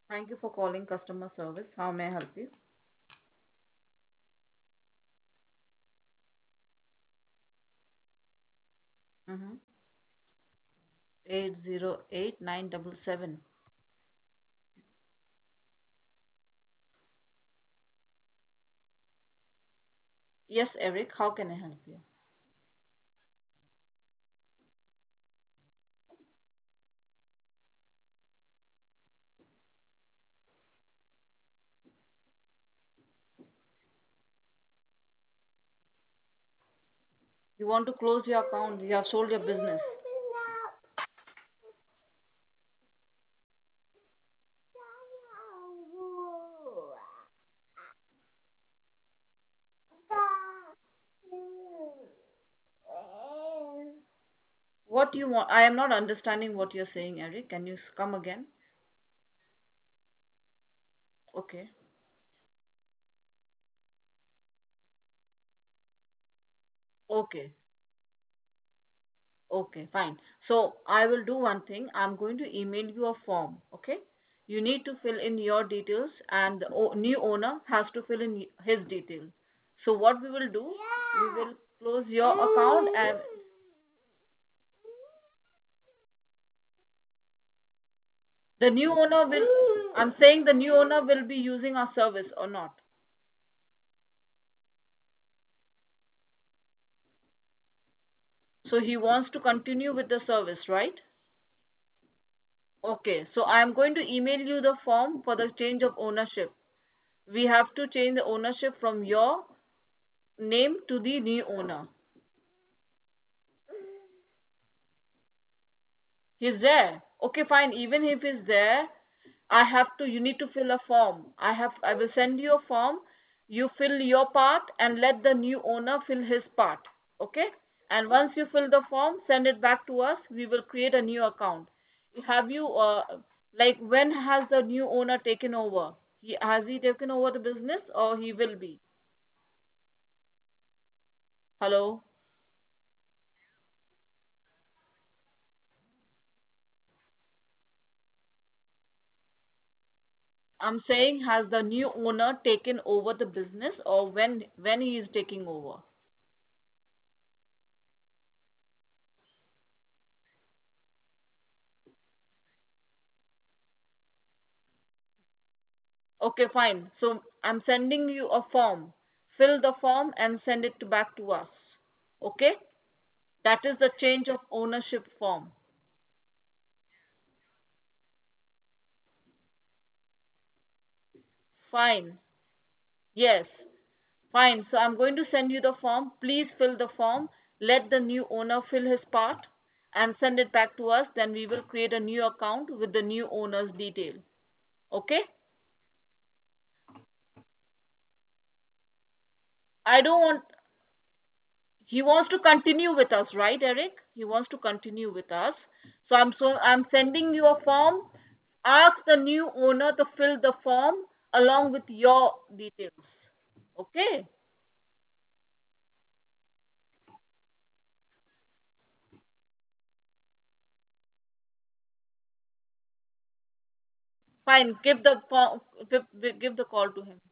Thank you for calling customer service. How may I help you? Mm-hmm. 808-977. Yes, Eric, how can I help you? You want to close your account, you have sold your business. What you want? I am not understanding what you're saying, Eric. Can you come again? Okay. Okay. Okay, fine. So I will do one thing. I'm going to email you a form, okay? You need to fill in your details and the new owner has to fill in his details. So what we will do, we will close your account and the new owner will, I'm saying the new owner will be using our service or not. So he wants to continue with the service, right? Okay, so I am going to email you the form for the change of ownership. We have to change the ownership from your name to the new owner. He's there. Okay, fine. Even if he's there, you need to fill a form. I will send you a form. You fill your part and let the new owner fill his part. Okay? And once you fill the form, send it back to us. We will create a new account. Have you, like, when has the new owner taken over? Has he taken over the business or he will be? Hello? I'm saying, has the new owner taken over the business or when he is taking over? Okay, fine. So I'm sending you a form. Fill the form and send it back to us. Okay? That is the change of ownership form. Fine. Yes. Fine. So I'm going to send you the form. Please fill the form. Let the new owner fill his part and send it back to us. Then we will create a new account with the new owner's detail. Okay? I don't want, he wants to continue with us, right, Eric? He wants to continue with us. So I'm sending you a form. Ask the new owner to fill the form along with your details. Okay? Fine. Give the form, give the call to him.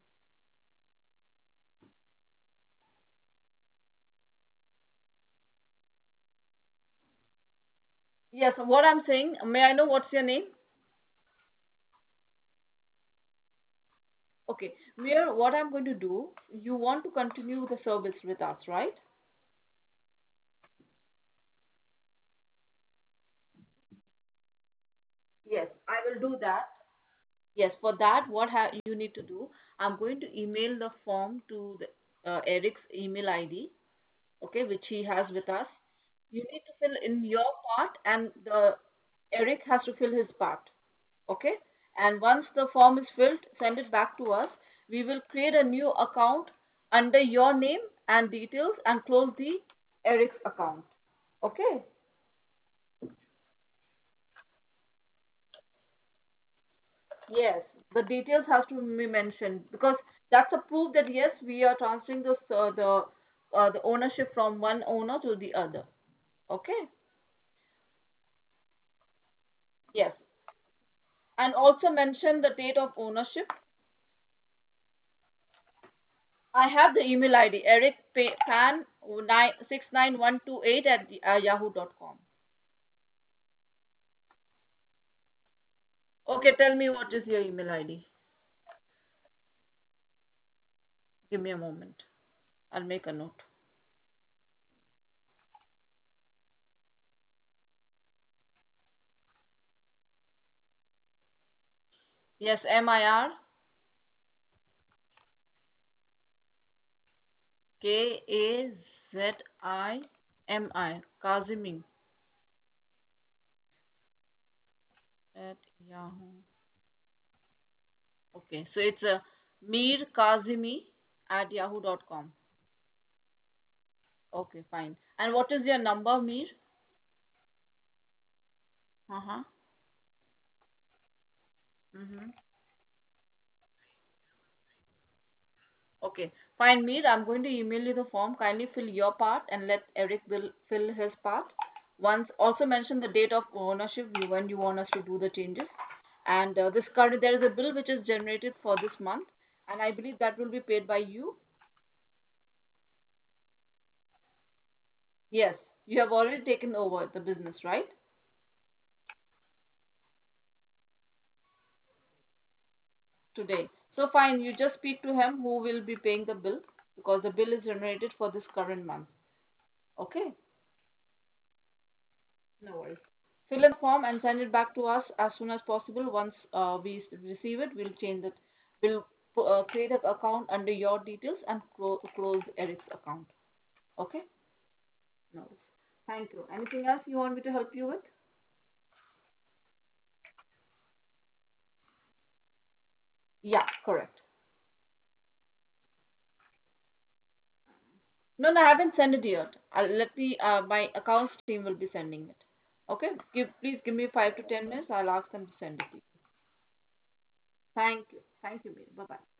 Yes, what I'm saying, may I know what's your name? Okay. Mir, what I'm going to do, you want to continue the service with us, right? Yes, I will do that. Yes, for that, you need to do, I'm going to email the form to Eric's email ID, okay, which he has with us. You need to fill in your part, and the Eric has to fill his part, okay? And once the form is filled, send it back to us. We will create a new account under your name and details and close the Eric's account, okay? Yes, the details has to be mentioned because that's a proof that yes, we are transferring the ownership from one owner to the other. Okay? Yes. And also mention the date of ownership. I have the email ID pan 69128 at yahoo.com. Okay, tell me what is your email ID. Give me a moment. I'll make a note. Yes, Mirkazimi, Kazimi at Yahoo. Okay, so it's a Mir Kazimi at yahoo.com. Okay, fine. And what is your number, Mir? Uh-huh. Mm-hmm. Okay, fine, Mir. I'm going to email you the form. Kindly fill your part and let Eric will fill his part. Once also mention the date of ownership when you want us to do the changes. And this card, there is a bill which is generated for this month, and I believe that will be paid by you. Yes, you have already taken over the business, right? Today. So fine, you just speak to him who will be paying the bill because the bill is generated for this current month. Okay? No worries. Fill in the form and send it back to us as soon as possible. Once we receive it, we'll change it. We'll create an account under your details and close Eric's account. Okay? No worries. Thank you. Anything else you want me to help you with? Yeah, correct. No, no, I haven't sent it yet. Let me. My accounts team will be sending it. Okay? Please give me 5 to 10 minutes. I'll ask them to send it to you. Thank you. Thank you, Meera. Bye bye.